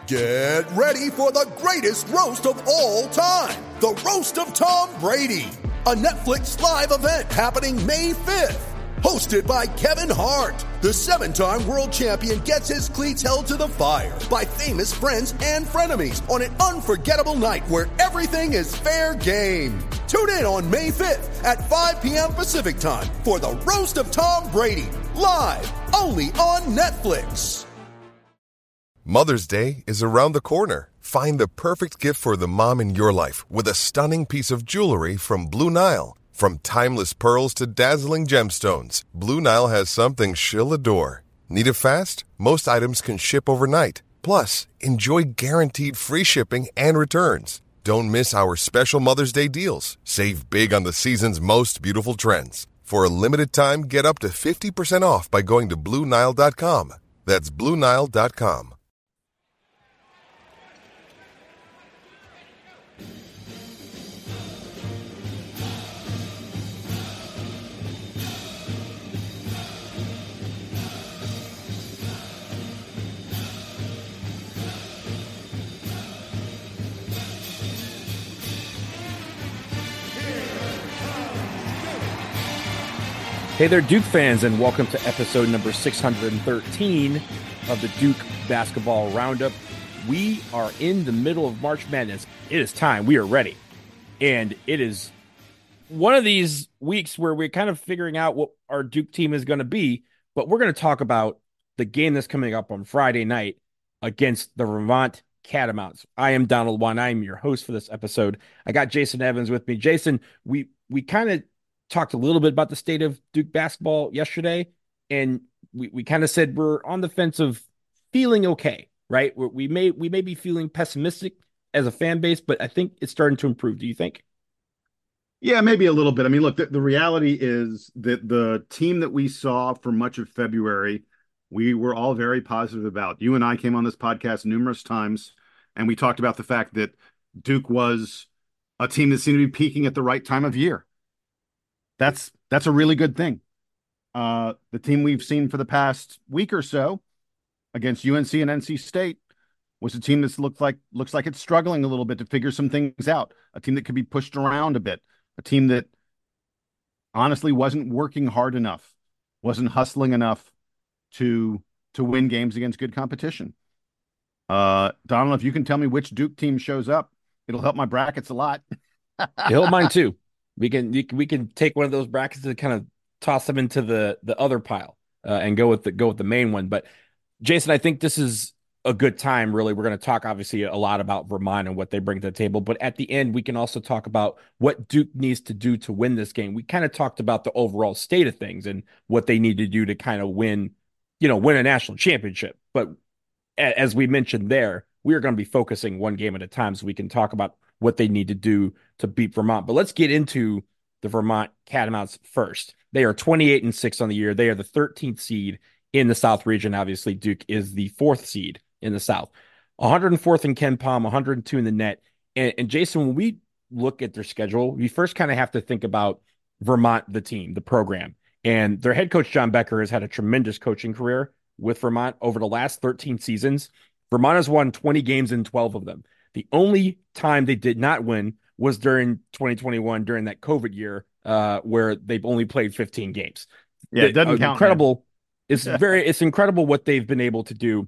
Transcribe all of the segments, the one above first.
Get ready for the greatest roast of all time, the Roast of Tom Brady, a Netflix live event happening May 5th. Hosted by Kevin Hart, the 7-time world champion gets his cleats held to the fire by famous friends and frenemies on an unforgettable night where everything is fair game. Tune in on May 5th at 5 p.m. Pacific time for the Roast of Tom Brady, live only on Netflix. Mother's Day is around the corner. Find the perfect gift for the mom in your life with a stunning piece of jewelry from Blue Nile. From timeless pearls to dazzling gemstones, Blue Nile has something she'll adore. Need it fast? Most items can ship overnight. Plus, enjoy guaranteed free shipping and returns. Don't miss our special Mother's Day deals. Save big on the season's most beautiful trends. For a limited time, get up to 50% off by going to BlueNile.com. That's BlueNile.com. Hey there, Duke fans, and welcome to episode number 613 of the Duke Basketball Roundup. We are in the middle of March Madness. It is time. We are ready. And it is one of these weeks where we're kind of figuring out what our Duke team is going to be, but we're going to talk about the game that's coming up on Friday night against the Vermont Catamounts. I am Donald Juan. I am your host for this episode. I got Jason Evans with me. Jason, we kind of talked a little bit about the state of Duke basketball yesterday, and we kind of said we're on the fence of feeling okay, right? We may be feeling pessimistic as a fan base, but I think it's starting to improve. Do you think? Yeah, maybe a little bit. I mean, look, the reality is that the team that we saw for much of February, we were all very positive about. You and I came on this podcast numerous times, and we talked about the fact that Duke was a team that seemed to be peaking at the right time of year. That's a really good thing. The team we've seen for the past week or so against UNC and NC State was a team that looks like it's struggling a little bit to figure some things out. A team that could be pushed around a bit. A team that honestly wasn't working hard enough, wasn't hustling enough to win games against good competition. Donald, if you can tell me which Duke team shows up, it'll help my brackets a lot. It'll help mine too. We can take one of those brackets and kind of toss them into the other pile and go with the main one. But Jason, I think this is a good time. Really, we're going to talk obviously a lot about Vermont and what they bring to the table. But at the end, we can also talk about what Duke needs to do to win this game. We kind of talked about the overall state of things and what they need to do to kind of win a national championship. But as we mentioned there, we are going to be focusing one game at a time, so we can talk about what they need to do to beat Vermont. But let's get into the Vermont Catamounts first. They are 28-6 on the year. They are the 13th seed in the South region. Obviously, Duke is the 4th seed in the South. 104th in KenPom, 102 in the net. And Jason, when we look at their schedule, we first kind of have to think about Vermont, the team, the program. And their head coach, John Becker, has had a tremendous coaching career with Vermont over the last 13 seasons. Vermont has won 20 games in 12 of them. The only time they did not win was during 2021, during that COVID year, where they've only played 15 games. Yeah, it doesn't count. Incredible. It's incredible what they've been able to do.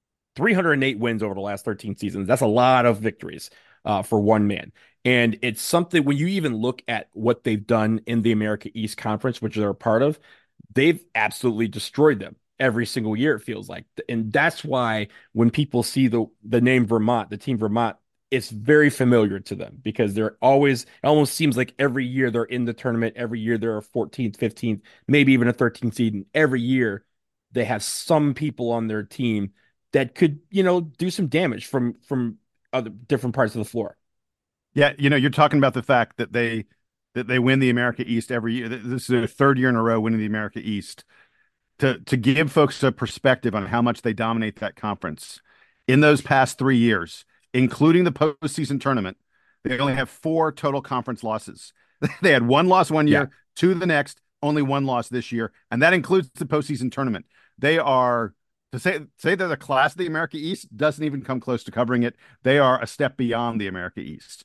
308 wins over the last 13 seasons. That's a lot of victories for one man. And it's something when you even look at what they've done in the America East Conference, which they're a part of, they've absolutely destroyed them every single year, it feels like. And that's why when people see the name Vermont, the team Vermont, it's very familiar to them because they're always, it almost seems like every year they're in the tournament. Every year they're a 14th, 15th, maybe even a 13th seed. And every year they have some people on their team that could, do some damage from other different parts of the floor. Yeah. You're talking about the fact that they win the America East every year. This is their third year in a row winning the America East. To give folks a perspective on how much they dominate that conference in those past 3 years, including the postseason tournament, they only have 4 total conference losses. They had 1 loss one year, 2 the next, only 1 loss this year. And that includes the postseason tournament. They are To say they're the class of the America East doesn't even come close to covering it. They are a step beyond the America East.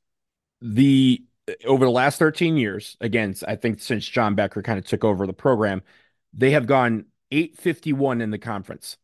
The Over the last 13 years, again, I think since John Becker kind of took over the program, they have gone 851 in the conference,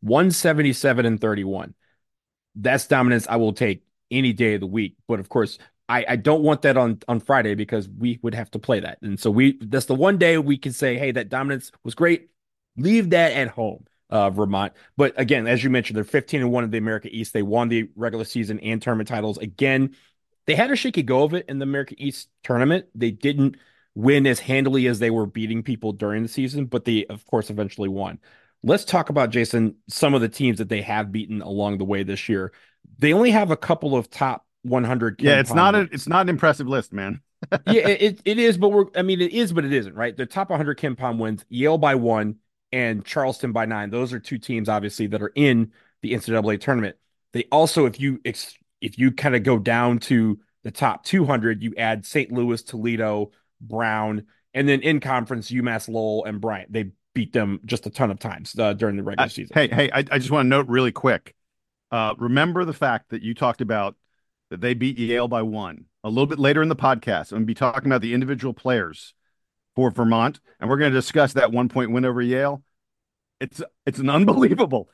177 and 31. That's dominance I will take any day of the week. But of course, I don't want that on Friday because we would have to play that. And so that's the one day we can say, hey, that dominance was great. Leave that at home, Vermont. But again, as you mentioned, they're 15-1 in the America East. They won the regular season and tournament titles. Again, they had a shaky go of it in the America East tournament. They didn't win as handily as they were beating people during the season, but they, of course, eventually won. Let's talk about, Jason, some of the teams that they have beaten along the way this year. They only have a couple of top 100. Yeah, it's not an impressive list, man. Yeah, it is, but it is, but it isn't, right? The top 100 KenPom wins, Yale by 1 and Charleston by 9. Those are two teams, obviously, that are in the NCAA tournament. They also, if you kind of go down to the top 200, you add St. Louis, Toledo, Brown, and then in conference, UMass Lowell and Bryant. They beat them just a ton of times during the regular season. I just want to note really quick. Remember the fact that you talked about that they beat Yale by 1. A little bit later in the podcast, I'm going to be talking about the individual players for Vermont, and we're going to discuss that 1-point win over Yale. It's unbelievable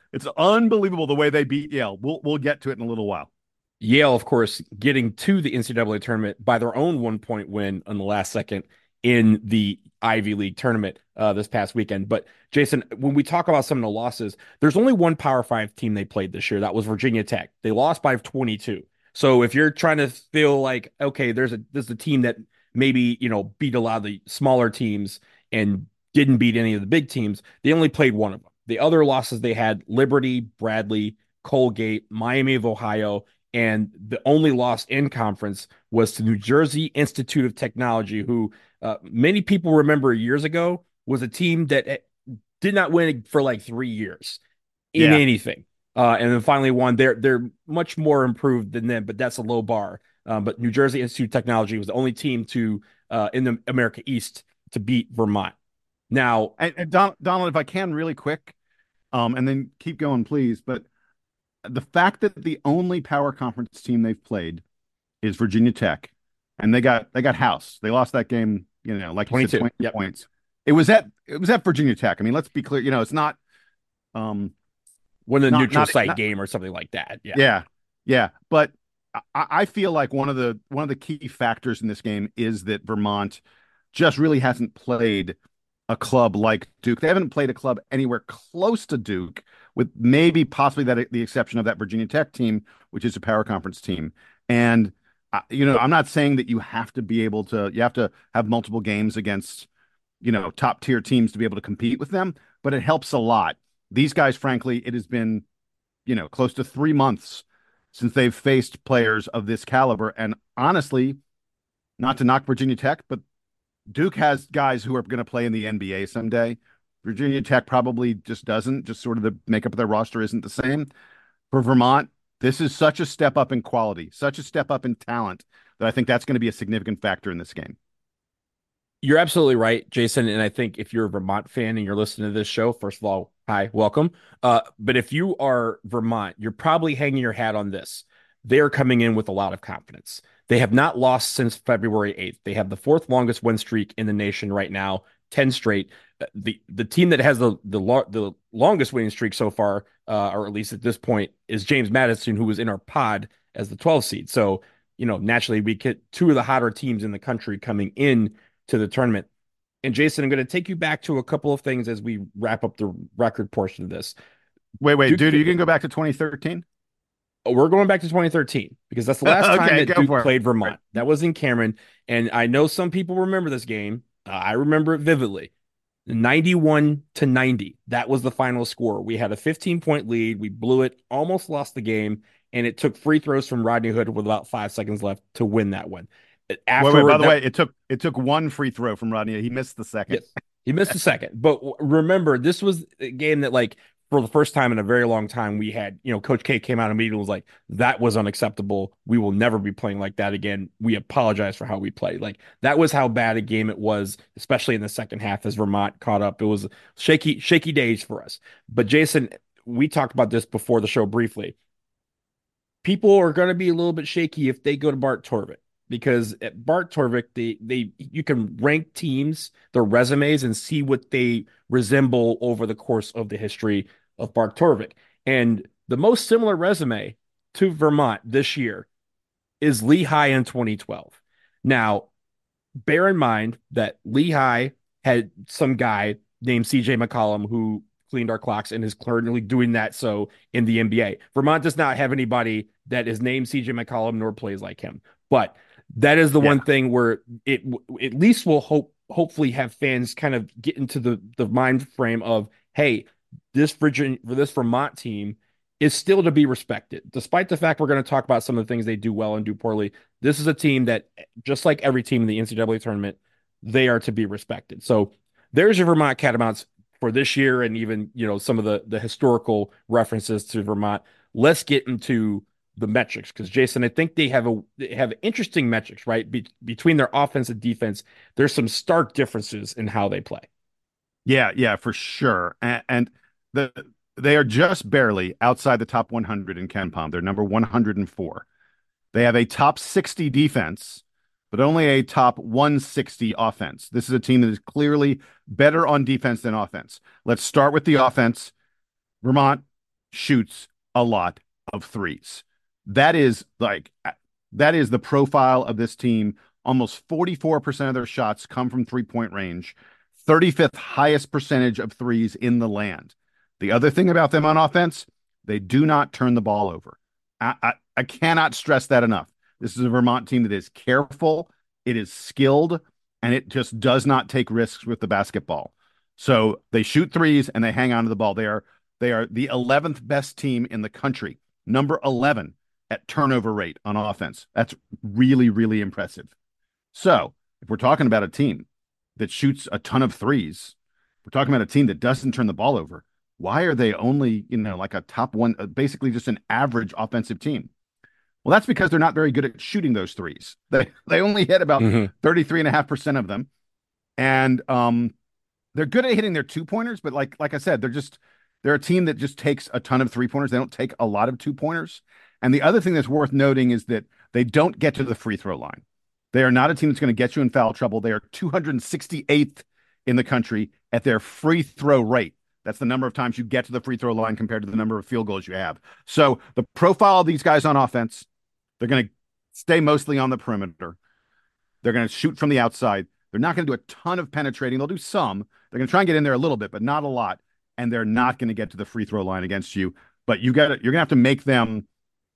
the way they beat Yale. We'll get to it in a little while. Yale, of course, getting to the NCAA tournament by their own 1-point win on the last second in the Ivy League tournament this past weekend. But Jason, when we talk about some of the losses, there's only one Power 5 team they played this year. That was Virginia Tech. They lost by 22. So if you're trying to feel like, okay, there's a team that maybe, beat a lot of the smaller teams and didn't beat any of the big teams, they only played one of them. The other losses they had, Liberty, Bradley, Colgate, Miami of Ohio, and the only loss in conference was to New Jersey Institute of Technology, who many people remember years ago was a team that did not win for like 3 years in anything. And then finally won. They're much more improved than them, but that's a low bar. But New Jersey Institute of Technology was the only team to in the America East to beat Vermont. Now, and Donald, if I can really quick, and then keep going, please. But the fact that the only power conference team they've played is Virginia Tech, and they got house. They lost that game, like 22 you said, 20 points. It was at Virginia Tech. I mean, let's be clear. It's not one of the neutral site game or something like that. Yeah. But I feel like one of the key factors in this game is that Vermont just really hasn't played a club like Duke. They haven't played a club anywhere close to Duke, with maybe possibly the exception of that Virginia Tech team, which is a power conference team. And I'm not saying that you have to have multiple games against top tier teams to be able to compete with them, but it helps a lot. These guys, frankly, it has been close to 3 months since they've faced players of this caliber. And honestly, not to knock Virginia Tech, but Duke has guys who are going to play in the NBA someday. Virginia Tech probably just doesn't. Just sort of the makeup of their roster isn't the same. For Vermont, this is such a step up in quality, such a step up in talent, that I think that's going to be a significant factor in this game. You're absolutely right, Jason. And I think if you're a Vermont fan and you're listening to this show, first of all, hi, welcome. But if you are Vermont, you're probably hanging your hat on this. They're coming in with a lot of confidence. They have not lost since February 8th. They have the 4th longest win streak in the nation right now, 10 straight. The team that has the longest winning streak so far, or at least at this point, is James Madison, who was in our pod as the 12th seed. So, naturally we get 2 of the hotter teams in the country coming in to the tournament. And Jason, I'm going to take you back to a couple of things as we wrap up the record portion of this. Wait, dude, you can go back to 2013? We're going back to 2013 because that's the last time that Duke played Vermont. Right. That was in Cameron. And I know some people remember this game. I remember it vividly. 91-90. That was the final score. We had a 15-point lead. We blew it, almost lost the game. And it took free throws from Rodney Hood with about 5 seconds left to win that one. By the way, it took one free throw from Rodney. He missed the second. Yes, he missed the second. But remember, this was a game that, like, for the first time in a very long time, we had, Coach K came out immediately and was like, that was unacceptable. We will never be playing like that again. We apologize for how we played. Like, that was how bad a game it was, especially in the second half as Vermont caught up. It was shaky days for us. But Jason, we talked about this before the show briefly. People are going to be a little bit shaky if they go to Bart Torvik, because at Bart Torvik, they you can rank teams, their resumes, and see what they resemble over the course of the history of Bart Torvik. And the most similar resume to Vermont this year is Lehigh in 2012. Now, bear in mind that Lehigh had some guy named CJ McCollum who cleaned our clocks and is currently doing that so in the NBA. Vermont does not have anybody that is named CJ McCollum nor plays like him. But that is the one thing where it at least will hopefully have fans kind of get into the mind frame of, hey, this Vermont team is still to be respected. Despite the fact we're going to talk about some of the things they do well and do poorly, this is a team that, just like every team in the NCAA tournament, they are to be respected. So there's your Vermont Catamounts for this year, and even, you know, some of the historical references to Vermont. Let's get into the metrics, because Jason, I think they have interesting metrics, right? Between their offense and defense, there's some stark differences in how they play. Yeah, for sure. And they are just barely outside the top 100 in KenPom. They're number 104. They have a top 60 defense, but only a top 160 offense. This is a team that is clearly better on defense than offense. Let's start with the offense. Vermont shoots a lot of threes. That is the profile of this team. Almost 44% of their shots come from 3-point range, 35th highest percentage of threes in the land. The other thing about them on offense, they do not turn the ball over. I cannot stress that enough. This is a Vermont team that is careful, it is skilled, and it just does not take risks with the basketball. So they shoot threes and they hang on to the ball. They are the 11th best team in the country, number 11 at turnover rate on offense. That's really, really impressive. So if we're talking about a team that shoots a ton of threes, we're talking about a team that doesn't turn the ball over. Why are they only, like a top one, basically just an average offensive team? Well, that's because they're not very good at shooting those threes. They only hit about 33.5% of them. And they're good at hitting their 2-pointers, but like I said, they're a team that just takes a ton of 3-pointers. They don't take a lot of 2-pointers. And the other thing that's worth noting is that they don't get to the free throw line. They are not a team that's going to get you in foul trouble. They are 268th in the country at their free throw rate. That's the number of times you get to the free throw line compared to the number of field goals you have. So the profile of these guys on offense, they're going to stay mostly on the perimeter. They're going to shoot from the outside. They're not going to do a ton of penetrating. They'll do some. They're going to try and get in there a little bit, but not a lot. And they're not going to get to the free throw line against you. But you're going to have to make them.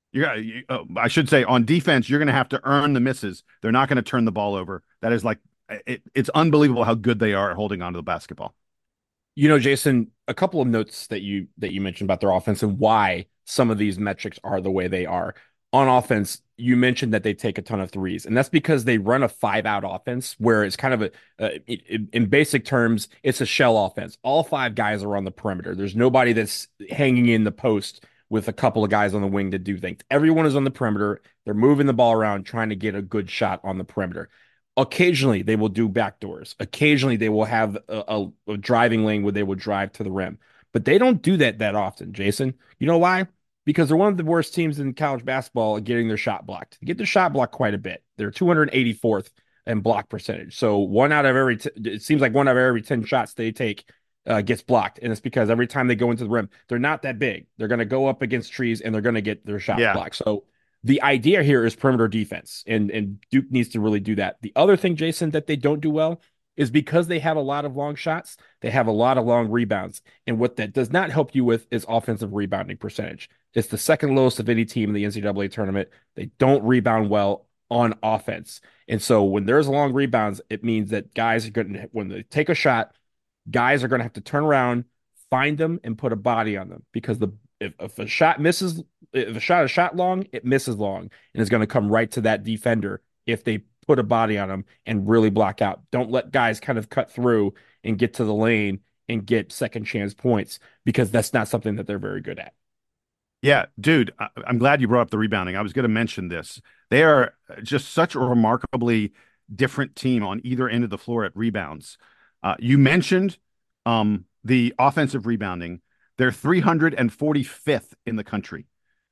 I should say, on defense, you're going to have to earn the misses. They're not going to turn the ball over. That is it's unbelievable how good they are at holding on to the basketball. Jason, a couple of notes that you mentioned about their offense and why some of these metrics are the way they are. On offense, you mentioned that they take a ton of threes, and that's because they run a 5-out offense where it's kind of in basic terms, it's a shell offense. All 5 guys are on the perimeter. There's nobody that's hanging in the post with a couple of guys on the wing to do things. Everyone is on the perimeter. They're moving the ball around, trying to get a good shot on the perimeter. Occasionally, they will do backdoors. Occasionally, they will have a driving lane where they will drive to the rim. But they don't do that often, Jason. You know why? Because they're one of the worst teams in college basketball at getting their shot blocked. They get their shot blocked quite a bit. They're 284th in block percentage. So it seems like 1 out of every 10 shots they take gets blocked. And it's because every time they go into the rim, they're not that big. They're going to go up against trees and they're going to get their shot blocked. So the idea here is perimeter defense, and Duke needs to really do that. The other thing, Jason, that they don't do well is because they have a lot of long shots, they have a lot of long rebounds. And what that does not help you with is offensive rebounding percentage. It's the second lowest of any team in the NCAA tournament. They don't rebound well on offense. And so when there's long rebounds, it means that guys are going to, when they take a shot, guys are going to have to turn around, find them, and put a body on them, because if a shot misses, if a shot is shot long, it misses long, and it's going to come right to that defender if they put a body on them and really block out. Don't let guys kind of cut through and get to the lane and get second chance points, because that's not something that they're very good at. Yeah, dude, I'm glad you brought up the rebounding. I was going to mention this. They are just such a remarkably different team on either end of the floor at rebounds. You mentioned the offensive rebounding. They're 345th in the country.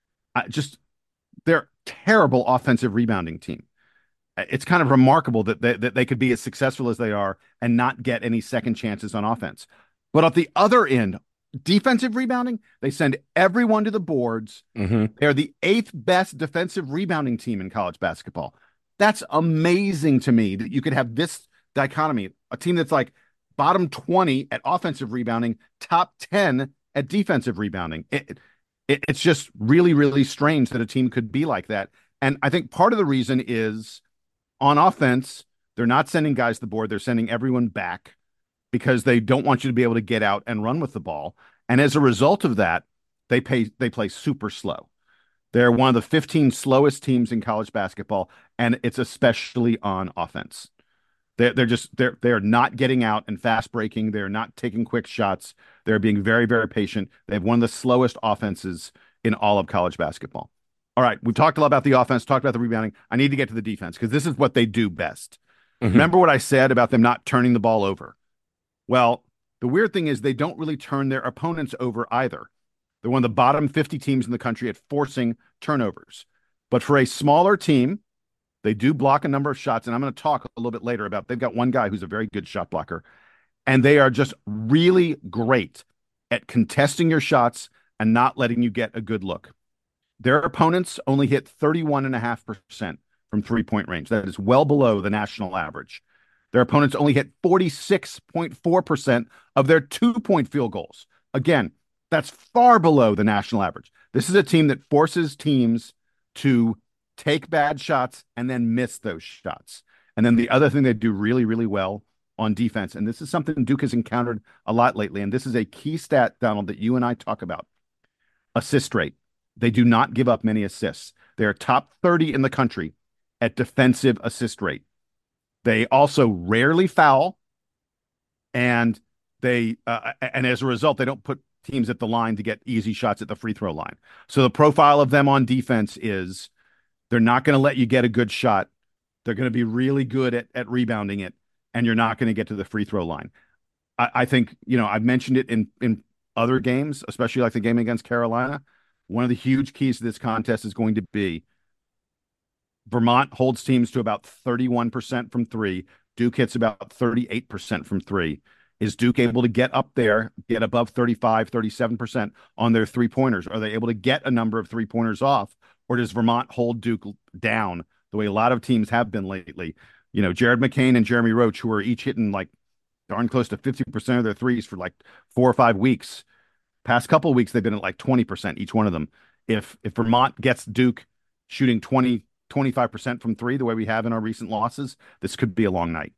They're terrible offensive rebounding team. It's kind of remarkable that they could be as successful as they are and not get any second chances on offense. But at the other end, defensive rebounding, they send everyone to the boards. They're the 8th best defensive rebounding team in college basketball. That's amazing to me that you could have this dichotomy, a team that's like bottom 20 at offensive rebounding, top 10 at defensive rebounding. It's just really, really strange that a team could be like that. And I think part of the reason is on offense, they're not sending guys to the board. They're sending everyone back because they don't want you to be able to get out and run with the ball. And as a result of that, they play super slow. They're one of the 15 slowest teams in college basketball, and it's especially on offense. They're not getting out and fast breaking. They're not taking quick shots. They're being very, very patient. They have one of the slowest offenses in all of college basketball. All right, we've talked a lot about the offense, talked about the rebounding. I need to get to the defense because this is what they do best. Remember what I said about them not turning the ball over? Well, the weird thing is they don't really turn their opponents over either. They're one of the bottom 50 teams in the country at forcing turnovers. But for a smaller team, they do block a number of shots, and I'm going to talk a little bit later about they've got one guy who's a very good shot blocker, and they are just really great at contesting your shots and not letting you get a good look. Their opponents only hit 31.5% from three-point range. That is well below the national average. Their opponents only hit 46.4% of their two-point field goals. Again, that's far below the national average. This is a team that forces teams to take bad shots and then miss those shots. And then the other thing they do really, really well on defense, and this is something Duke has encountered a lot lately, and this is a key stat, Donald, that you and I talk about, assist rate. They do not give up many assists. They're top 30 in the country at defensive assist rate. They also rarely foul, and and as a result, they don't put teams at the line to get easy shots at the free throw line. So the profile of them on defense is they're not going to let you get a good shot. They're going to be really good at rebounding it, and you're not going to get to the free throw line. I think, I've mentioned it in other games, especially like the game against Carolina. One of the huge keys to this contest is going to be Vermont holds teams to about 31% from three. Duke hits about 38% from three. Is Duke able to get up there, get above 35, 37% on their three-pointers? Are they able to get a number of three-pointers off? Or does Vermont hold Duke down the way a lot of teams have been lately? Jared McCain and Jeremy Roach, who are each hitting like darn close to 50% of their threes for like 4 or 5 weeks. Past couple of weeks, they've been at like 20%, each one of them. If Vermont gets Duke shooting 25% from three, the way we have in our recent losses, this could be a long night.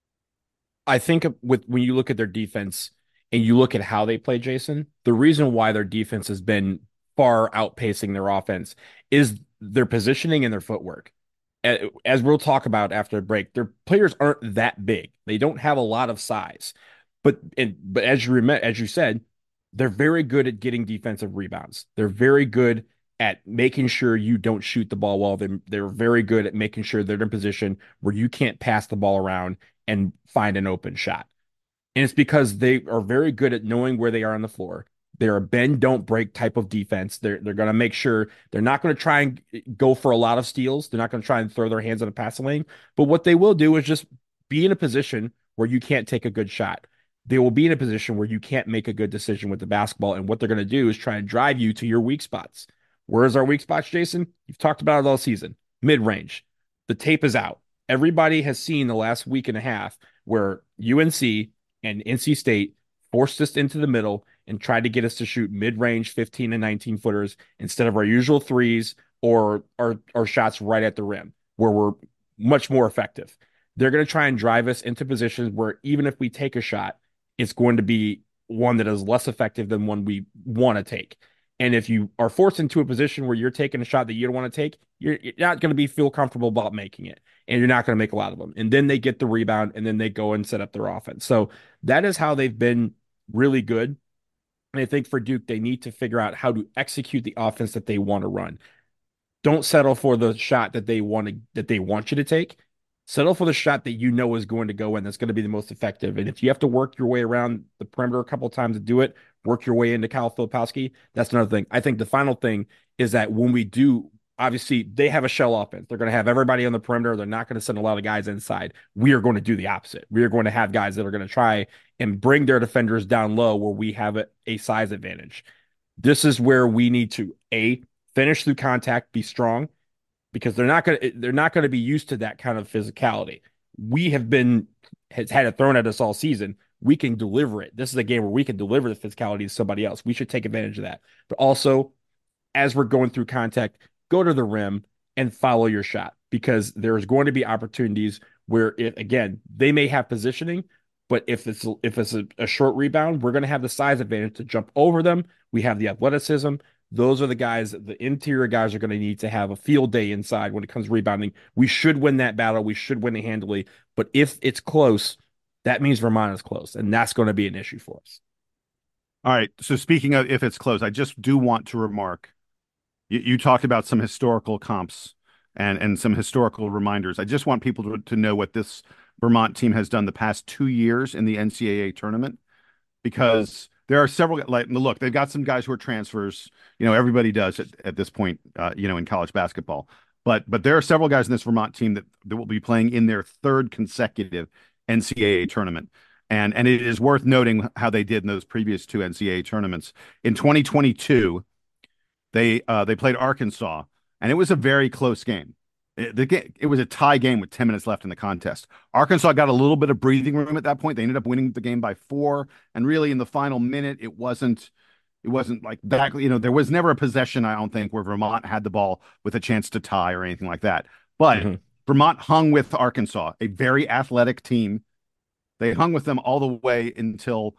I think when you look at their defense and you look at how they play, Jason, the reason why their defense has been far outpacing their offense is their positioning and their footwork. As we'll talk about after the break, their players aren't that big. They don't have a lot of size, but as you said, they're very good at getting defensive rebounds. They're very good at making sure you don't shoot the ball well. They're very good at making sure they're in a position where you can't pass the ball around and find an open shot. And it's because they are very good at knowing where they are on the floor. They're a bend, don't break type of defense. They're going to make sure they're not going to try and go for a lot of steals. They're not going to try and throw their hands on a passing lane. But what they will do is just be in a position where you can't take a good shot. They will be in a position where you can't make a good decision with the basketball. And what they're going to do is try and drive you to your weak spots. Where's our weak spots, Jason? You've talked about it all season. Mid-range. The tape is out. Everybody has seen the last week and a half where UNC and NC State forced us into the middle and tried to get us to shoot mid-range 15 and 19 footers instead of our usual threes or our shots right at the rim, where we're much more effective. They're going to try and drive us into positions where even if we take a shot, it's going to be one that is less effective than one we want to take. And if you are forced into a position where you're taking a shot that you don't want to take, you're not going to feel comfortable about making it. And you're not going to make a lot of them. And then they get the rebound and then they go and set up their offense. So that is how they've been really good. And I think for Duke, they need to figure out how to execute the offense that they want to run. Don't settle for the shot that they want you to take. Settle for the shot that you know is going to go in, that's going to be the most effective. And if you have to work your way around the perimeter a couple of times to do it, work your way into Kyle Filipowski. That's another thing. I think the final thing is that when we do, obviously they have a shell offense. They're going to have everybody on the perimeter. They're not going to send a lot of guys inside. We are going to do the opposite. We are going to have guys that are going to try and bring their defenders down low where we have a size advantage. This is where we need to finish through contact, be strong, because they're not going to be used to that kind of physicality. We have had it thrown at us all season. We can deliver it. This is a game where we can deliver the physicality to somebody else. We should take advantage of that. But also, as we're going through contact, go to the rim and follow your shot, because there's going to be opportunities where, again, they may have positioning, but if it's a short rebound, we're going to have the size advantage to jump over them. We have the athleticism. Those are the guys, the interior guys are going to need to have a field day inside when it comes to rebounding. We should win that battle. We should win it handily. But if it's close, that means Vermont is close, and that's going to be an issue for us. All right. So speaking of if it's close, I just do want to remark, you talked about some historical comps and some historical reminders. I just want people to know what this Vermont team has done the past 2 years in the NCAA tournament, because there are several, like, look, they've got some guys who are transfers. Everybody does at this point, in college basketball. But there are several guys in this Vermont team that will be playing in their third consecutive NCAA tournament. And it is worth noting how they did in those previous two NCAA tournaments. In 2022, they played Arkansas, and it was a very close game. It was a tie game with 10 minutes left in the contest. Arkansas got a little bit of breathing room at that point. They ended up winning the game by 4. And really, in the final minute, it wasn't like back. There was never a possession, I don't think, where Vermont had the ball with a chance to tie or anything like that. But Vermont hung with Arkansas, a very athletic team. They hung with them all the way until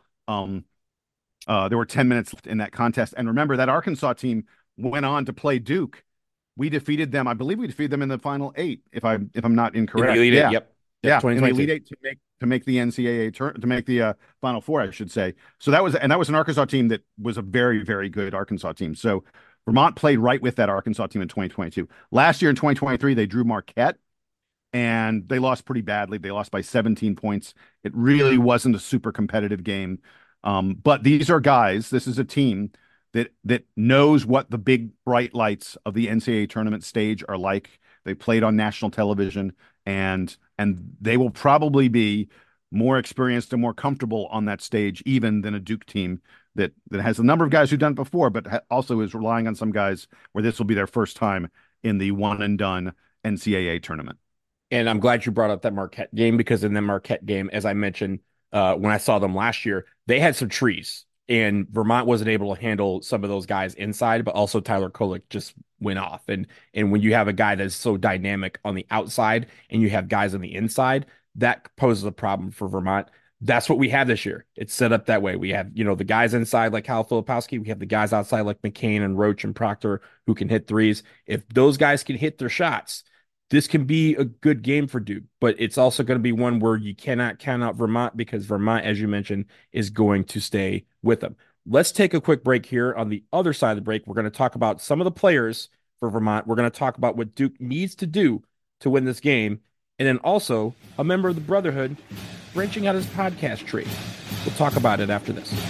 there were 10 minutes left in that contest. And remember, that Arkansas team went on to play Duke. We defeated them. I believe we defeated them in the final 8, if I'm not incorrect. In the Elite Eight, yep. Yeah, in the Elite Eight to make the NCAA to make the Final Four, I should say. So that was an Arkansas team that was a very, very good Arkansas team. So Vermont played right with that Arkansas team in 2022. Last year in 2023, they drew Marquette, and they lost pretty badly. They lost by 17 points. It really wasn't a super competitive game. But these are guys. This is a team that knows what the big bright lights of the NCAA tournament stage are like. They played on national television, and they will probably be more experienced and more comfortable on that stage even than a Duke team that has a number of guys who've done it before, but also is relying on some guys where this will be their first time in the one and done NCAA tournament. And I'm glad you brought up that Marquette game, because in the Marquette game, as I mentioned, when I saw them last year, they had some trees. And Vermont wasn't able to handle some of those guys inside, but also Tyler Kolek just went off. And when you have a guy that's so dynamic on the outside and you have guys on the inside, that poses a problem for Vermont. That's what we have this year. It's set up that way. We have, the guys inside like Kyle Filipowski. We have the guys outside like McCain and Roach and Proctor who can hit threes. If those guys can hit their shots, this can be a good game for Duke, but it's also going to be one where you cannot count out Vermont, because Vermont, as you mentioned, is going to stay with them. Let's take a quick break here. On the other side of the break, we're going to talk about some of the players for Vermont. We're going to talk about what Duke needs to do to win this game. And then also a member of the Brotherhood branching out his podcast tree. We'll talk about it after this.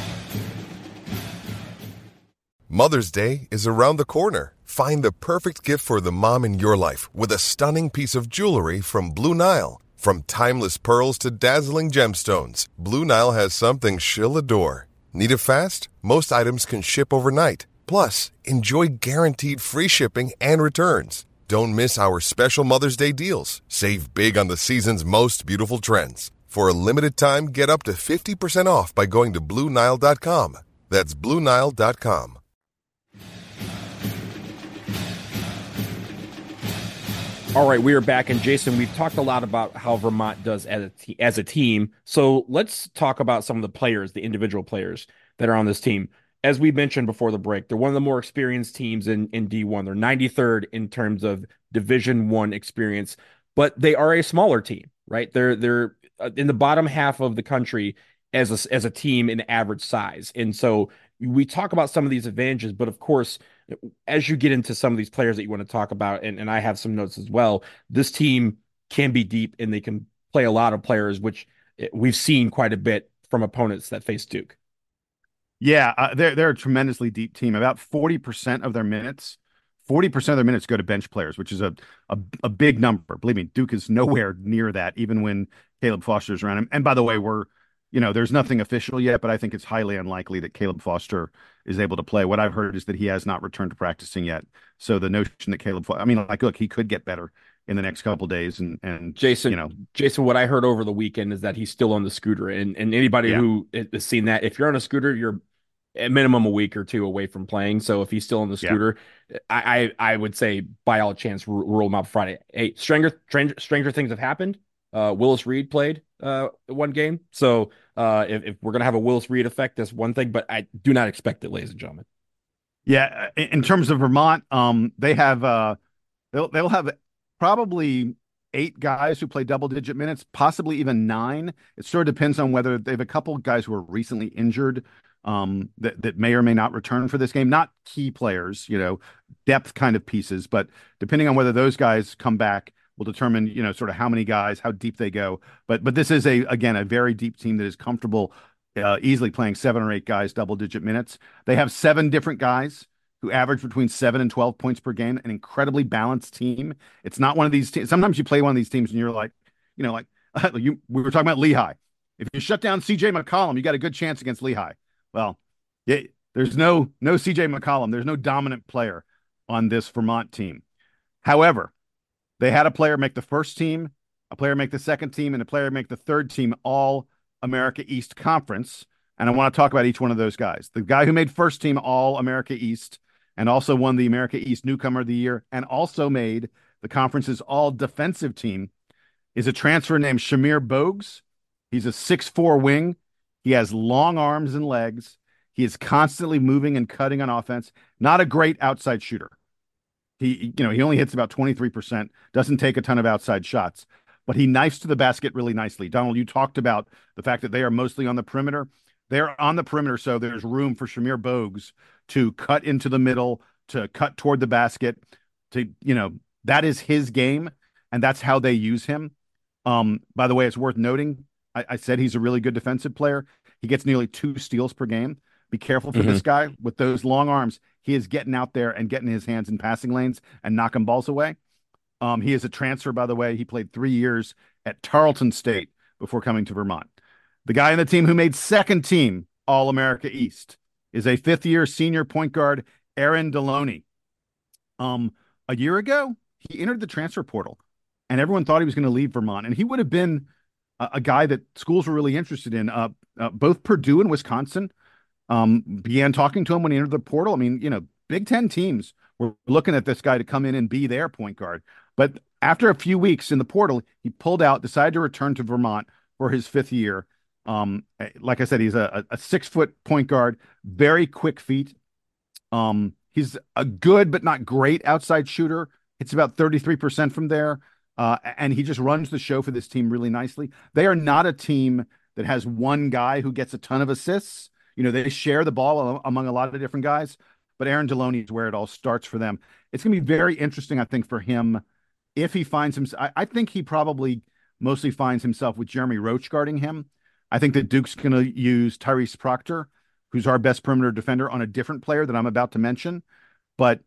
Mother's Day is around the corner. Find the perfect gift for the mom in your life with a stunning piece of jewelry from Blue Nile. From timeless pearls to dazzling gemstones, Blue Nile has something she'll adore. Need it fast? Most items can ship overnight. Plus, enjoy guaranteed free shipping and returns. Don't miss our special Mother's Day deals. Save big on the season's most beautiful trends. For a limited time, get up to 50% off by going to BlueNile.com. That's BlueNile.com. All right, we are back. And Jason, we've talked a lot about how Vermont does as a team. So let's talk about some of the players, the individual players that are on this team. As we mentioned before the break, they're one of the more experienced teams in D1. They're 93rd in terms of Division I experience, but they are a smaller team, right? They're in the bottom half of the country as a team in average size. And so we talk about some of these advantages, but of course, as you get into some of these players that you want to talk about, and I have some notes as well, this team can be deep and they can play a lot of players, which we've seen quite a bit from opponents that face Duke. Yeah, they're a tremendously deep team. About 40% of their minutes, 40% of their minutes go to bench players, which is a big number. Believe me, Duke is nowhere near that, even when Caleb Foster's around him. And by the way, there's nothing official yet, but I think it's highly unlikely that Caleb Foster is able to play. What I've heard is that he has not returned to practicing yet. So the notion that I mean, like, look, he could get better in the next couple of days, and Jason, what I heard over the weekend is that he's still on the scooter, and anybody yeah, who has seen that, if you're on a scooter, you're at minimum a week or two away from playing. So if he's still on the yeah. scooter, I would say by all chance rule him out Friday. Hey, stranger things have happened. Willis Reed played one game, so if we're gonna have a Willis Reed effect, that's one thing, but I do not expect it, ladies and gentlemen. Yeah, in terms of Vermont, they have they'll have probably 8 guys who play double-digit minutes, possibly even 9. It sort of depends on whether they have a couple of guys who are recently injured, that may or may not return for this game. Not key players, depth kind of pieces, but depending on whether those guys come back will determine, sort of how many guys, how deep they go. But this is again a very deep team that is comfortable easily playing 7 or 8 guys double-digit minutes. They have 7 different guys who average between 7 and 12 points per game, an incredibly balanced team. It's not one of these teams. Sometimes you play one of these teams and you're like, we were talking about Lehigh. If you shut down CJ McCollum, you got a good chance against Lehigh. Well, there's no CJ McCollum. There's no dominant player on this Vermont team. However, they had a player make the first team, a player make the second team, and a player make the third team All America East Conference. And I want to talk about each one of those guys. The guy who made first team All America East and also won the America East Newcomer of the Year and also made the conference's All Defensive Team is a transfer named Shamir Bogues. He's a 6'4" wing. He has long arms and legs. He is constantly moving and cutting on offense. Not a great outside shooter. He only hits about 23%, doesn't take a ton of outside shots, but he knifes to the basket really nicely. Donald, you talked about the fact that they are mostly on the perimeter. They're on the perimeter, so there's room for Shamir Bogues to cut into the middle, to cut toward the basket. That is his game, and that's how they use him. By the way, it's worth noting, I said he's a really good defensive player. He gets nearly 2 steals per game. Be careful for this guy with those long arms. He is getting out there and getting his hands in passing lanes and knocking balls away. He is a transfer, by the way. He played 3 years at Tarleton State before coming to Vermont. The guy on the team who made second team All-America East is a 5th-year senior point guard, Aaron Deloney. A year ago, he entered the transfer portal, and everyone thought he was going to leave Vermont. And he would have been a guy that schools were really interested in. Both Purdue and Wisconsin began talking to him when he entered the portal. I mean, Big Ten teams were looking at this guy to come in and be their point guard. But after a few weeks in the portal, he pulled out, decided to return to Vermont for his 5th year. Like I said, he's a 6-foot point guard, very quick feet. He's a good but not great outside shooter. It's about 33% from there. And he just runs the show for this team really nicely. They are not a team that has one guy who gets a ton of assists. They share the ball among a lot of different guys, but Aaron Deloney is where it all starts for them. It's going to be very interesting, I think, for him if he finds himself. I think he probably mostly finds himself with Jeremy Roach guarding him. I think that Duke's going to use Tyrese Proctor, who's our best perimeter defender, on a different player that I'm about to mention. But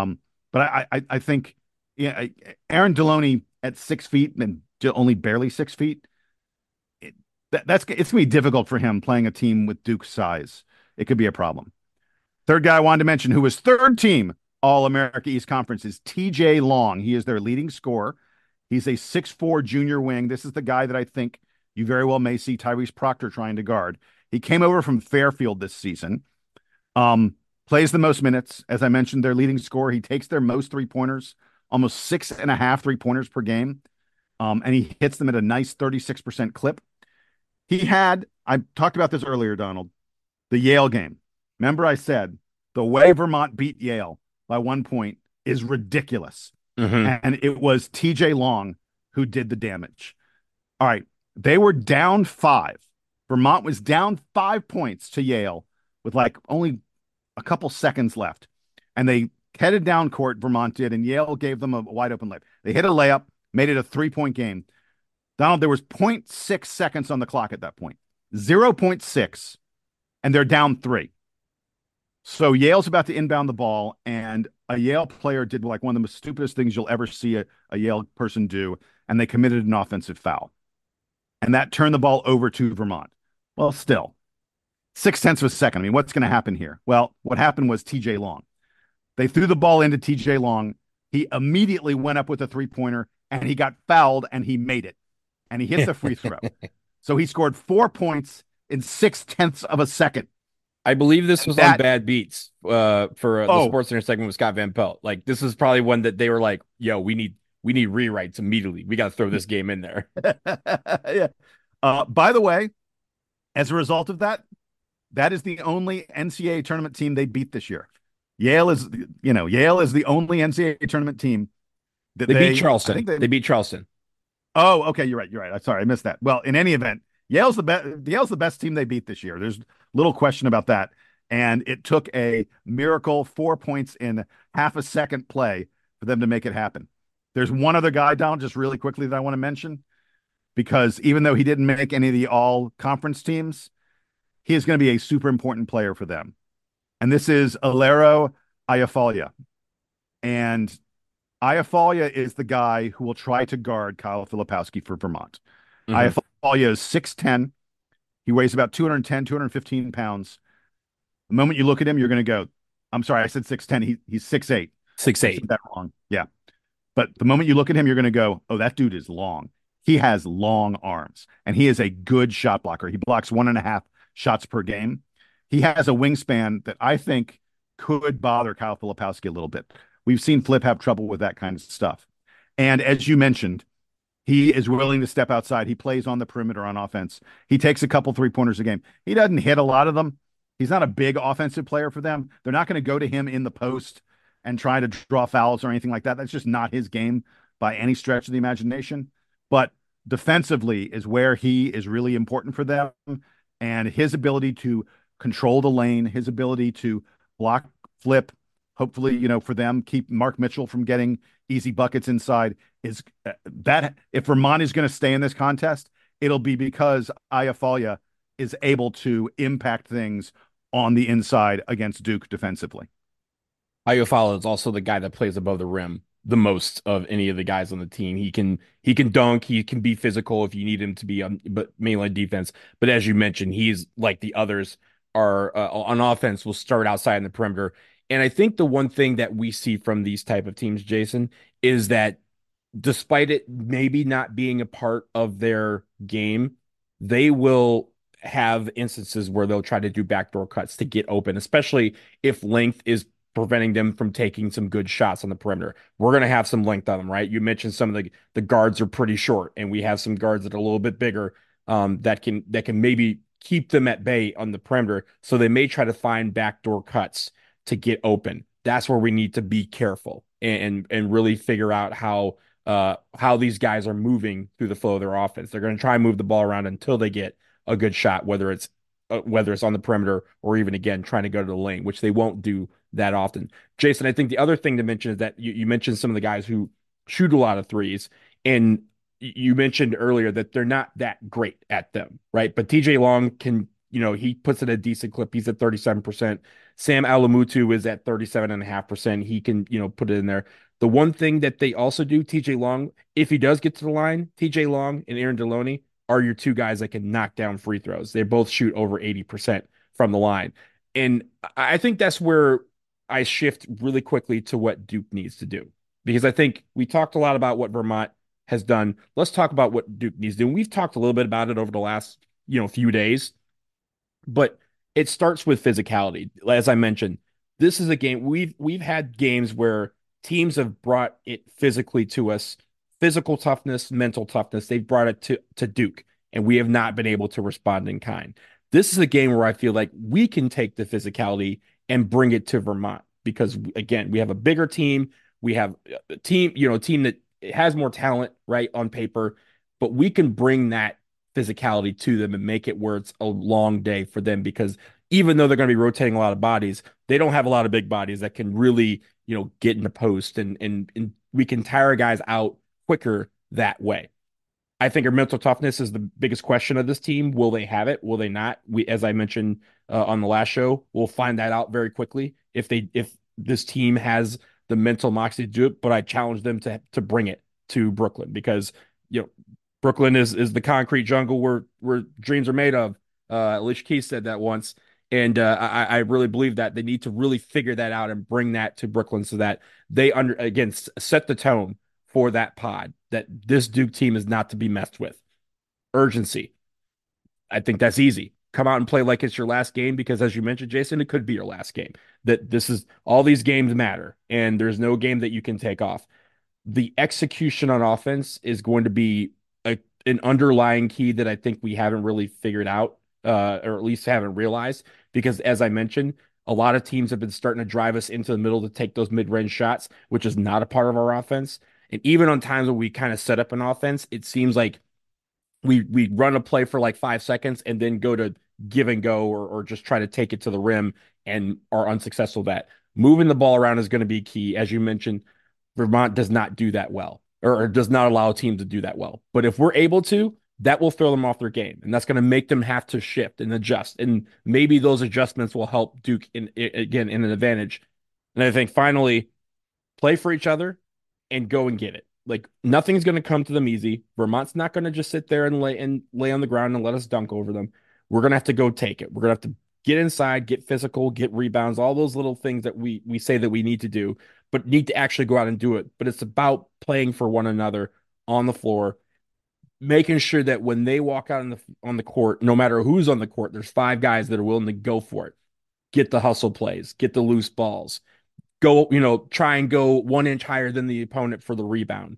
I think Aaron Deloney at 6 feet and only barely 6 feet, it's going to be difficult for him playing a team with Duke's size. It could be a problem. Third guy I wanted to mention, who was third team All-America East Conference, is TJ Long. He is their leading scorer. He's a 6'4" junior wing. This is the guy that I think you very well may see Tyrese Proctor trying to guard. He came over from Fairfield this season. Plays the most minutes. As I mentioned, their leading scorer. He takes their most 3-pointers, almost 6.5 3-pointers per game. And he hits them at a nice 36% clip. I talked about this earlier, Donald, the Yale game. Remember I said the way Vermont beat Yale by 1 point is ridiculous. And it was TJ Long who did the damage. All right. They were down 5. Vermont was down 5 points to Yale with only a couple seconds left. And they headed down court, Vermont did, and Yale gave them a wide open layup. They hit a layup, made it a 3-point game. Donald, there was 0.6 seconds on the clock at that point. 0.6. And they're down 3. So Yale's about to inbound the ball, and a Yale player did like one of the most stupidest things you'll ever see a Yale person do, and they committed an offensive foul. And that turned the ball over to Vermont. Well, still, 0.6 of a second. I mean, what's going to happen here? Well, what happened was TJ Long. They threw the ball into TJ Long. He immediately went up with a three-pointer, and he got fouled, and he made it. And he hit the free throw. So he scored 4 points in 0.6 of a second. I believe this was on Bad Beats for the Sports Center segment with Scott Van Pelt. Like, this is probably one that they were like, yo, we need rewrites immediately. We got to throw this game in there. Yeah. By the way, as a result of that, that is the only NCAA tournament team they beat this year. Yale is the only NCAA tournament team that they beat Charleston. They beat Charleston. Oh, okay. You're right. I'm sorry. I missed that. Well, in any event, Yale's the best team they beat this year. There's little question about that. And it took a miracle 4 points in half a second play for them to make it happen. There's one other guy, Donald, just really quickly that I want to mention, because even though he didn't make any of the all conference teams, he is going to be a super important player for them. And this is Alero Ayafalia. And Ayafalia is the guy who will try to guard Kyle Filipowski for Vermont. Mm-hmm. Ayafalia is 6'10". He weighs about 210, 215 pounds. The moment you look at him, you're going to go, I'm sorry, I said 6'10". He's 6'8". 6'8". I said that wrong. Yeah. But the moment you look at him, you're going to go, oh, that dude is long. He has long arms, and he is a good shot blocker. He blocks 1.5 shots per game. He has a wingspan that I think could bother Kyle Filipowski a little bit. We've seen Flip have trouble with that kind of stuff. And as you mentioned, he is willing to step outside. He plays on the perimeter on offense. He takes a couple three-pointers a game. He doesn't hit a lot of them. He's not a big offensive player for them. They're not going to go to him in the post and try to draw fouls or anything like that. That's just not his game by any stretch of the imagination. But defensively is where he is really important for them. And his ability to control the lane, his ability to block, flip, hopefully, for them, keep Mark Mitchell from getting easy buckets inside, is that if Vermont is going to stay in this contest, it'll be because Ayafalia is able to impact things on the inside against Duke defensively. Ayafalia is also the guy that plays above the rim the most of any of the guys on the team. He can dunk, he can be physical if you need him to be but mainly on defense. But as you mentioned, he's like the others are on offense, will start outside in the perimeter. And I think the one thing that we see from these type of teams, Jason, is that despite it maybe not being a part of their game, they will have instances where they'll try to do backdoor cuts to get open, especially if length is preventing them from taking some good shots on the perimeter. We're going to have some length on them, right? You mentioned some of the guards are pretty short, and we have some guards that are a little bit bigger that can maybe keep them at bay on the perimeter. So they may try to find backdoor cuts to get open. That's where we need to be careful and really figure out how these guys are moving through the flow of their offense. They're going to try and move the ball around until they get a good shot, whether it's on the perimeter or even, again, trying to go to the lane, which they won't do that often. Jason, I think the other thing to mention is that you mentioned some of the guys who shoot a lot of threes, and you mentioned earlier that they're not that great at them, right? But TJ Long can, he puts it a decent clip. He's at 37%. Sam Alamutu is at 37.5%. He can, put it in there. The one thing that they also do, TJ Long, if he does get to the line, TJ Long and Aaron Deloney are your two guys that can knock down free throws. They both shoot over 80% from the line. And I think that's where I shift really quickly to what Duke needs to do, because I think we talked a lot about what Vermont has done. Let's talk about what Duke needs to do. And we've talked a little bit about it over the last, few days, but it starts with physicality. As I mentioned, this is a game we've had games where teams have brought it physically to us, physical toughness, mental toughness. They've brought it to Duke, and we have not been able to respond in kind. This is a game where I feel like we can take the physicality and bring it to Vermont, because again, we have a bigger team. We have a team that has more talent, right, on paper, but we can bring that physicality to them and make it where it's a long day for them, because even though they're going to be rotating a lot of bodies, they don't have a lot of big bodies that can really, get in the post, and we can tire guys out quicker that way. I think our mental toughness is the biggest question of this team. Will they have it? Will they not? We, as I mentioned on the last show, we'll find that out very quickly if this team has the mental moxie to do it. But I challenge them to bring it to Brooklyn because Brooklyn is the concrete jungle where dreams are made of. Alicia Keys said that once, and I really believe that they need to really figure that out and bring that to Brooklyn so that they set the tone for that pod that this Duke team is not to be messed with. Urgency. I think that's easy. Come out and play like it's your last game because, as you mentioned, Jason, it could be your last game. That this is all these games matter, and there's no game that you can take off. The execution on offense is going to be an underlying key that I think we haven't really figured out, or at least haven't realized. Because, as I mentioned, a lot of teams have been starting to drive us into the middle to take those mid-range shots, which is not a part of our offense. And even on times when we kind of set up an offense, it seems like we run a play for like 5 seconds and then go to give and go or just try to take it to the rim and are unsuccessful at that. Moving the ball around is going to be key. As you mentioned, Vermont does not do that well or does not allow a team to do that well. But if we're able to, that will throw them off their game. And that's going to make them have to shift and adjust. And maybe those adjustments will help Duke in an advantage. And I think finally, play for each other and go and get it. Like nothing's going to come to them easy. Vermont's not going to just sit there and lay on the ground and let us dunk over them. We're going to have to go take it. We're going to have to get inside, get physical, get rebounds, all those little things that we say that we need to do, but need to actually go out and do it. But it's about playing for one another on the floor, making sure that when they walk out on the court, no matter who's on the court, there's 5 guys that are willing to go for it. Get the hustle plays, get the loose balls, go, try and go 1 inch higher than the opponent for the rebound.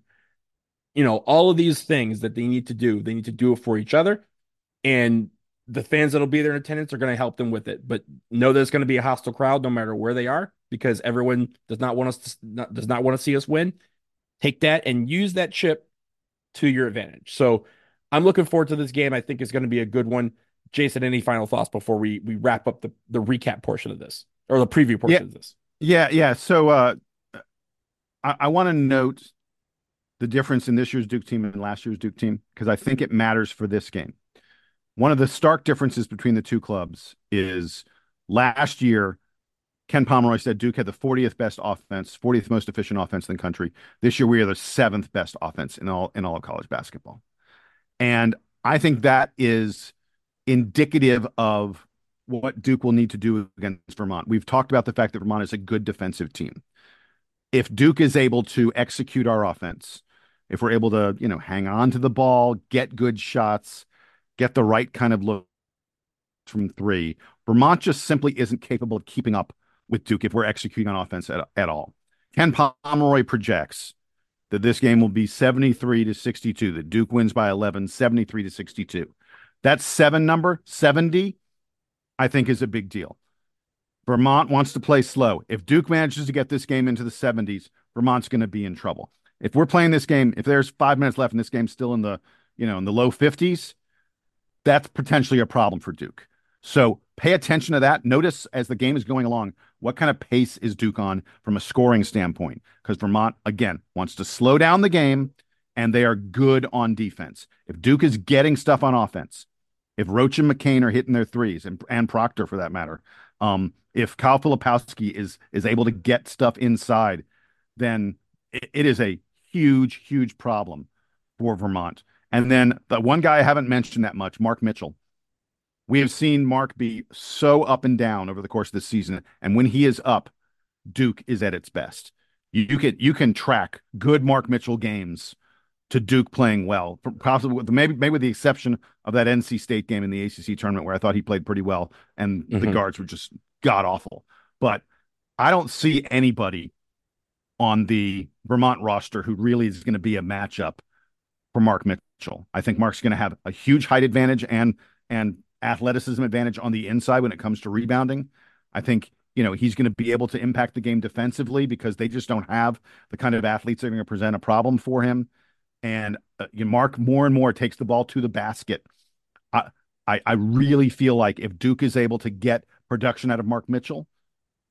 All of these things that they need to do it for each other. And the fans that'll be there in attendance are going to help them with it. But know there's going to be a hostile crowd no matter where they are because everyone does not want to see us win. Take that and use that chip to your advantage. So I'm looking forward to this game. I think it's going to be a good one. Jason, any final thoughts before we wrap up the recap portion of this or the preview portion of this? Yeah. So I want to note the difference in this year's Duke team and last year's Duke team because I think it matters for this game. One of the stark differences between the two clubs is last year, Ken Pomeroy said Duke had the 40th best offense, 40th most efficient offense in the country. This year, we are the 7th best offense in all of college basketball. And I think that is indicative of what Duke will need to do against Vermont. We've talked about the fact that Vermont is a good defensive team. If Duke is able to execute our offense, if we're able to, hang on to the ball, get good shots, get the right kind of look from 3, Vermont just simply isn't capable of keeping up with Duke if we're executing on offense at all. Ken Pomeroy projects that this game will be 73-62, that Duke wins by 11, 73-62. That 7 number, 70, I think is a big deal. Vermont wants to play slow. If Duke manages to get this game into the 70s, Vermont's going to be in trouble. If we're playing this game, if there's 5 minutes left and this game's still in the low 50s, that's potentially a problem for Duke. So pay attention to that. Notice as the game is going along, what kind of pace is Duke on from a scoring standpoint? Because Vermont, again, wants to slow down the game, and they are good on defense. If Duke is getting stuff on offense, if Roach and McCain are hitting their threes, and Proctor for that matter, if Kyle Filipowski is able to get stuff inside, then it is a huge, huge problem for Vermont. And then the one guy I haven't mentioned that much, Mark Mitchell. We have seen Mark be so up and down over the course of the season. And when he is up, Duke is at its best. You can track good Mark Mitchell games to Duke playing well, possibly maybe with the exception of that NC State game in the ACC tournament where I thought he played pretty well and the guards were just god awful. But I don't see anybody on the Vermont roster who really is going to be a matchup for Mark Mitchell. I think Mark's going to have a huge height advantage and athleticism advantage on the inside when it comes to rebounding. I think, he's going to be able to impact the game defensively because they just don't have the kind of athletes that are going to present a problem for him. And Mark more and more takes the ball to the basket. I really feel like if Duke is able to get production out of Mark Mitchell,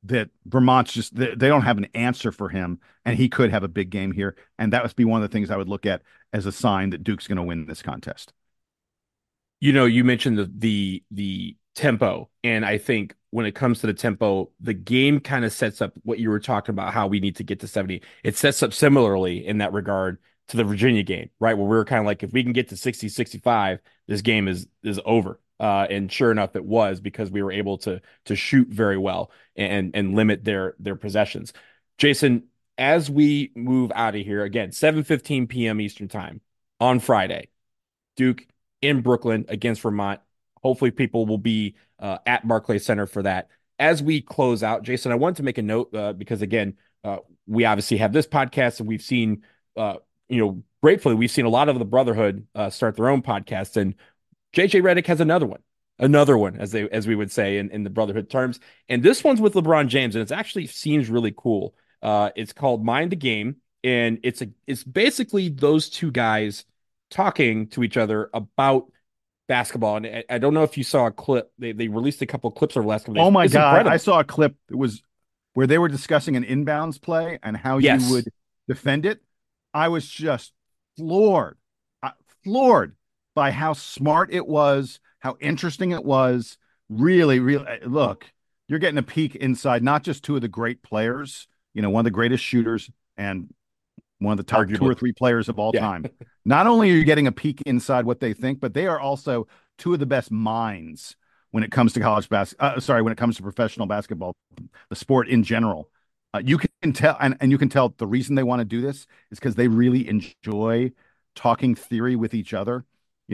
that Vermont's just they don't have an answer for him, and he could have a big game here. And that would be one of the things I would look at as a sign that Duke's going to win this contest. You mentioned the tempo, and I think when it comes to the tempo, the game kind of sets up what you were talking about, how we need to get to 70. It sets up similarly in that regard to the Virginia game, right? Where we were kind of like, if we can get to 60, 65, this game is over. And sure enough, it was, because we were able to shoot very well and limit their possessions. Jason, as we move out of here, again, 7:15 p.m. Eastern time on Friday, Duke in Brooklyn against Vermont. Hopefully people will be at Barclays Center for that. As we close out, Jason, I wanted to make a note because, again, we obviously have this podcast, and we've seen, gratefully, we've seen a lot of the Brotherhood start their own podcast, and JJ Redick has another one, as we would say in the Brotherhood terms. And this one's with LeBron James, and it actually seems really cool. It's called Mind the Game, and it's basically those two guys talking to each other about basketball. And I don't know if you saw a clip. They released a couple of clips over the last couple of days. Oh my It's God. incredible. I saw a clip that was where they were discussing an inbounds play and how Yes. you would defend it. I was just floored by how smart it was, how interesting it was. Really, really, look, you're getting a peek inside not just two of the great players, one of the greatest shooters and one of the top Arguably. 2 or 3 players of all Yeah. time. Not only are you getting a peek inside what they think, but they are also two of the best minds when it comes to when it comes to professional basketball, the sport in general. You can tell, and you can tell the reason they want to do this is because they really enjoy talking theory with each other.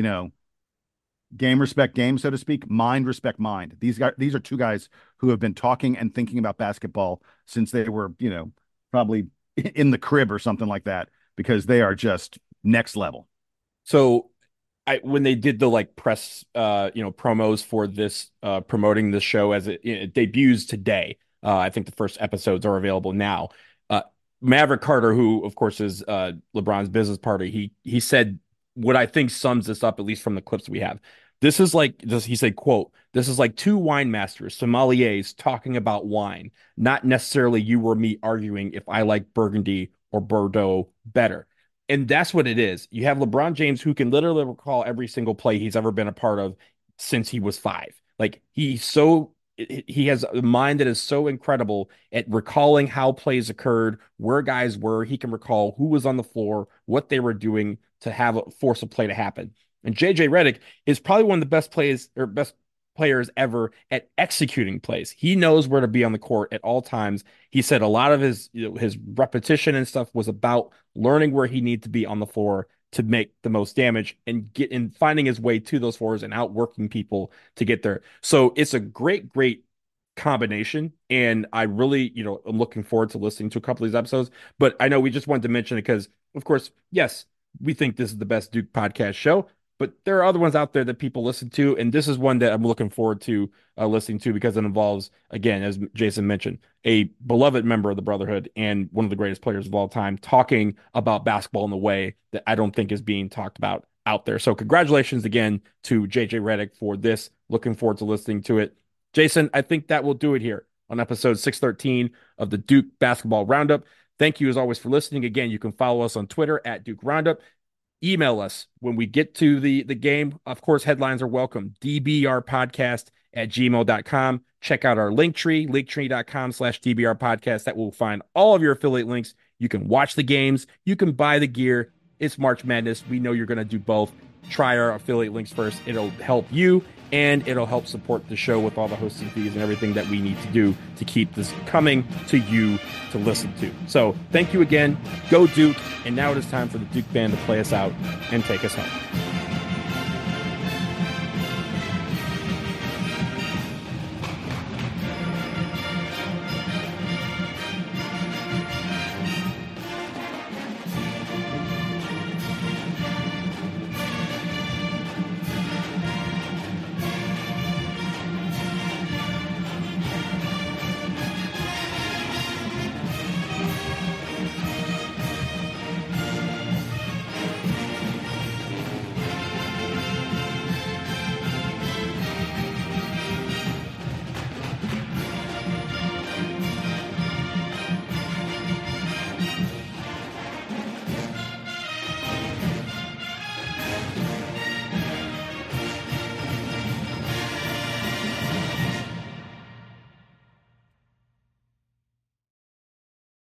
Game respect game, so to speak. Mind respect mind. These are two guys who have been talking and thinking about basketball since they were, probably in the crib or something like that, because they are just next level. So when they did the press, promos for this, promoting the show as it debuts today, I think the first episodes are available now. Maverick Carter, who of course is LeBron's business partner, he said what I think sums this up, at least from the clips we have. This is he said, quote, "This is like two wine masters, sommeliers, talking about wine, not necessarily you or me arguing if I like Burgundy or Bordeaux better." And that's what it is. You have LeBron James, who can literally recall every single play he's ever been a part of since he was 5. He has a mind that is so incredible at recalling how plays occurred, where guys were. He can recall who was on the floor, what they were doing to have a force of play to happen. And JJ Redick is probably one of the best players ever at executing plays. He knows where to be on the court at all times. He said a lot of his repetition and stuff was about learning where he needed to be on the floor to make the most damage and finding his way to those floors and outworking people to get there. So it's a great combination. And I really, I'm looking forward to listening to a couple of these episodes. But I know we just wanted to mention it because, of course, yes, we think this is the best Duke podcast show, but there are other ones out there that people listen to. And this is one that I'm looking forward to listening to because it involves, again, as Jason mentioned, a beloved member of the Brotherhood and one of the greatest players of all time talking about basketball in a way that I don't think is being talked about out there. So congratulations again to JJ Redick for this. Looking forward to listening to it. Jason, I think that will do it here on episode 613 of the Duke Basketball Roundup. Thank you as always for listening. Again, you can follow us on Twitter at Duke Roundup. Email us when we get to the game. Of course, headlines are welcome. dbrpodcast@gmail.com. Check out our link tree, linktree.com/dbrpodcast. That will find all of your affiliate links. You can watch the games. You can buy the gear. It's March Madness. We know you're going to do both. Try our affiliate links first. It'll help you, and it'll help support the show with all the hosting fees and everything that we need to do to keep this coming to you to listen to. So thank you again. Go Duke. And now it is time for the Duke Band to play us out and take us home.